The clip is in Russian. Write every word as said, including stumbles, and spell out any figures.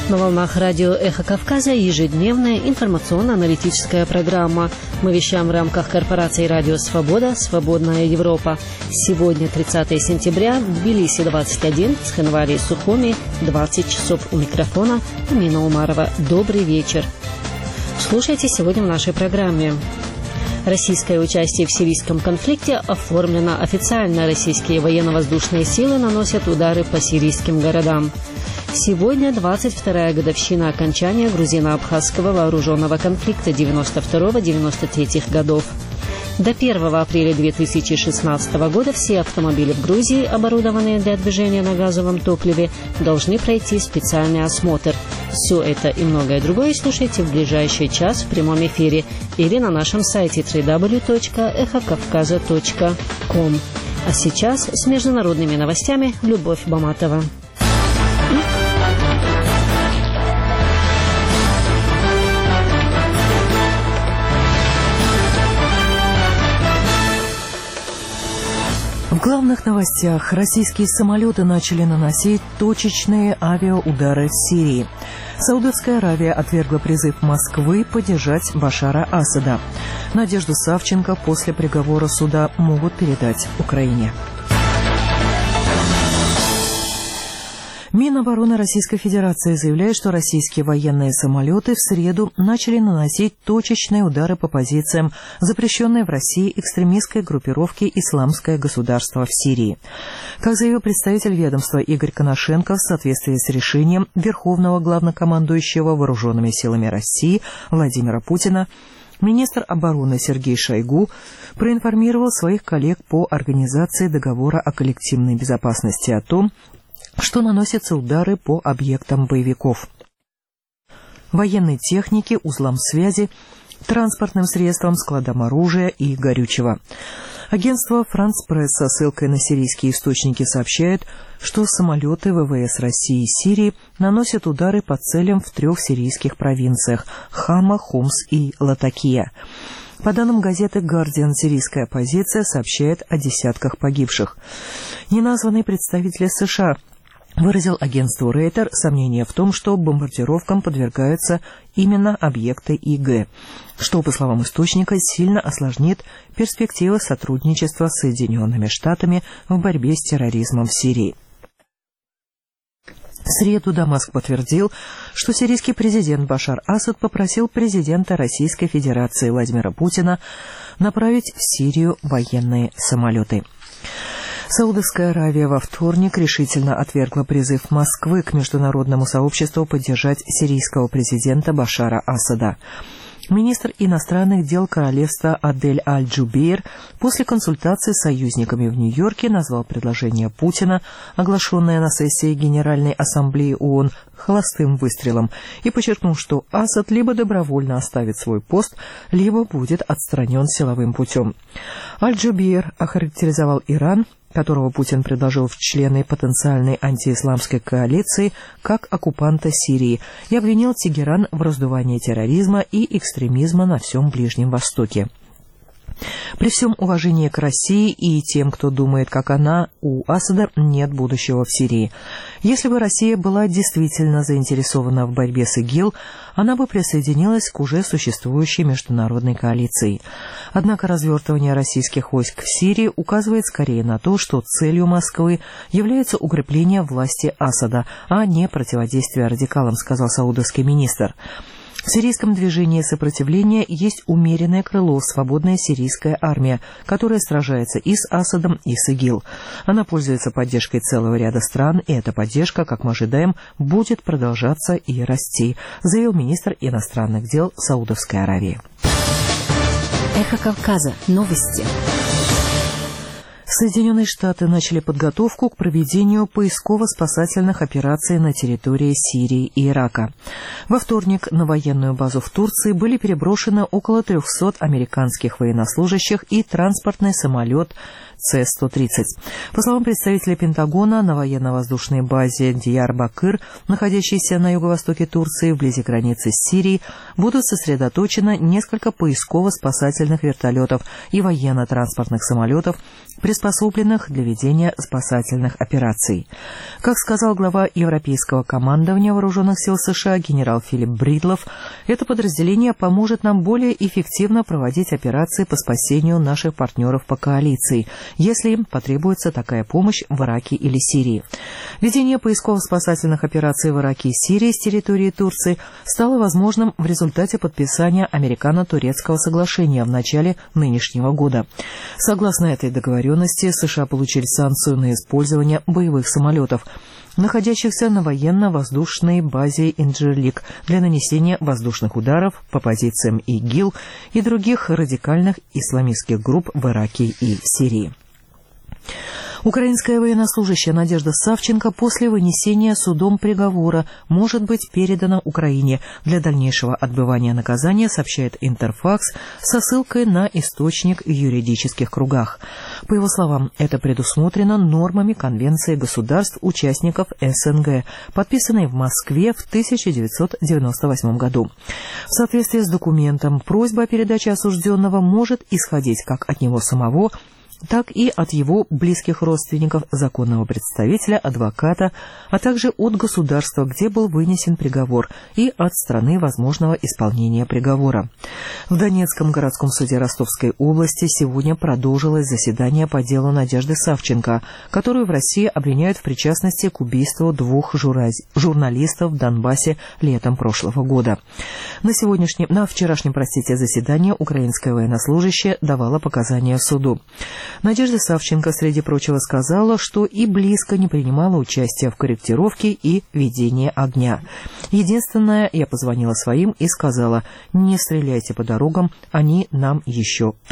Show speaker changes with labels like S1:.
S1: На волнах радио «Эхо Кавказа» ежедневная информационно-аналитическая программа. Мы вещаем в рамках корпорации «Радио Свобода», «Свободная Европа». Сегодня тридцатое сентября, в Тбилиси двадцать один, в Цхинвале и Сухуми двадцать часов. У микрофона Амина Умарова. Добрый вечер. Слушайте сегодня в нашей программе. Российское участие в сирийском конфликте оформлено официально. Российские военно-воздушные силы наносят удары по сирийским городам. Сегодня двадцать вторая годовщина окончания грузино-абхазского вооруженного конфликта девяносто второго — девяносто третьего годов. До первого апреля две тысячи шестнадцатого года все автомобили в Грузии, оборудованные для движения на газовом топливе, должны пройти специальный осмотр. Все это и многое другое слушайте в ближайший час в прямом эфире или на нашем сайте дабл ю дабл ю дабл ю точка эхо кавказа точка ком. А сейчас с международными новостями Любовь Баматова.
S2: В главных новостях: российские самолеты начали наносить точечные авиаудары в Сирии. Саудовская Аравия отвергла призыв Москвы поддержать Башара Асада. Надежду Савченко после приговора суда могут передать Украине. Минобороны Российской Федерации заявляет, что российские военные самолеты в среду начали наносить точечные удары по позициям запрещенной в России экстремистской группировки «Исламское государство» в Сирии. Как заявил представитель ведомства Игорь Коношенко, в соответствии с решением Верховного Главнокомандующего Вооруженными силами России Владимира Путина, министр обороны Сергей Шойгу проинформировал своих коллег по Организации договора о коллективной безопасности о том, что наносятся удары по объектам боевиков, военной технике, узлам связи, транспортным средствам, складам оружия и горючего. Агентство «Франс Пресс» со ссылкой на сирийские источники сообщает, что самолеты ВВС России и Сирии наносят удары по целям в трех сирийских провинциях – Хама, Хомс и Латакия. По данным газеты «Гардиан», сирийская оппозиция сообщает о десятках погибших. Неназванный представитель США выразил агентству Рейтер сомнение в том, что бомбардировкам подвергаются именно объекты ИГ, что, по словам источника, сильно осложнит перспективы сотрудничества с Соединенными Штатами в борьбе с терроризмом в Сирии. В среду Дамаск подтвердил, что сирийский президент Башар Асад попросил президента Российской Федерации Владимира Путина направить в Сирию военные самолеты. Саудовская Аравия во вторник решительно отвергла призыв Москвы к международному сообществу поддержать сирийского президента Башара Асада. Министр иностранных дел королевства Адель Аль-Джубейр после консультации с союзниками в Нью-Йорке назвал предложение Путина, оглашенное на сессии Генеральной Ассамблеи ООН, холостым выстрелом, и подчеркнул, что Асад либо добровольно оставит свой пост, либо будет отстранен силовым путем. Аль-Джубейр охарактеризовал Иран, которого Путин предложил в члены потенциальной антиисламской коалиции, как оккупанта Сирии, и обвинил Тегеран в раздувании терроризма и экстремизма на всем Ближнем Востоке. При всем уважении к России и тем, кто думает, как она, у Асада нет будущего в Сирии. Если бы Россия была действительно заинтересована в борьбе с ИГИЛ, она бы присоединилась к уже существующей международной коалиции. Однако развертывание российских войск в Сирии указывает скорее на то, что целью Москвы является укрепление власти Асада, а не противодействие радикалам, сказал саудовский министр. В сирийском движении сопротивления есть умеренное крыло «Свободная сирийская армия», которая сражается и с Асадом, и с ИГИЛ. Она пользуется поддержкой целого ряда стран, и эта поддержка, как мы ожидаем, будет продолжаться и расти, заявил министр иностранных дел Саудовской Аравии.
S1: Эхо Кавказа. Новости.
S2: Соединенные Штаты начали подготовку к проведению поисково-спасательных операций на территории Сирии и Ирака. Во вторник на военную базу в Турции были переброшены около трехсот американских военнослужащих и транспортный самолет С сто тридцать. По словам представителя Пентагона, на военно-воздушной базе Диярбакыр, находящейся на юго-востоке Турции, вблизи границы с Сирией, будут сосредоточено несколько поисково-спасательных вертолетов и военно-транспортных самолетов, неприспособленных для ведения спасательных операций. Как сказал глава Европейского командования Вооруженных сил США генерал Филипп Бридлов, это подразделение поможет нам более эффективно проводить операции по спасению наших партнеров по коалиции, если им потребуется такая помощь в Ираке или Сирии. Ведение поисково-спасательных операций в Ираке и Сирии с территории Турции стало возможным в результате подписания американо-турецкого соглашения в начале нынешнего года. Согласно этой договоренности, США получили санкцию на использование боевых самолетов, находящихся на военно-воздушной базе Инджерлик для нанесения воздушных ударов по позициям ИГИЛ и других радикальных исламистских групп в Ираке и Сирии. Украинская военнослужащая Надежда Савченко после вынесения судом приговора может быть передана Украине для дальнейшего отбывания наказания, сообщает Интерфакс со ссылкой на источник в юридических кругах. По его словам, это предусмотрено нормами Конвенции государств-участников СНГ, подписанной в Москве в тысяча девятьсот девяносто восьмом году. В соответствии с документом, просьба о передаче осужденного может исходить как от него самого, так и от его близких родственников, законного представителя, адвоката, а также от государства, где был вынесен приговор, и от страны возможного исполнения приговора. В Донецком городском суде Ростовской области сегодня продолжилось заседание по делу Надежды Савченко, которую в России обвиняют в причастности к убийству двух журналистов в Донбассе летом прошлого года. На сегодняшнем, на вчерашнем, простите, заседании украинская военнослужащая давала показания суду. Надежда Савченко, среди прочего, сказала, что и близко не принимала участия в корректировке и ведении огня. Единственное, я позвонила своим и сказала: не стреляйте по дорогам, они нам еще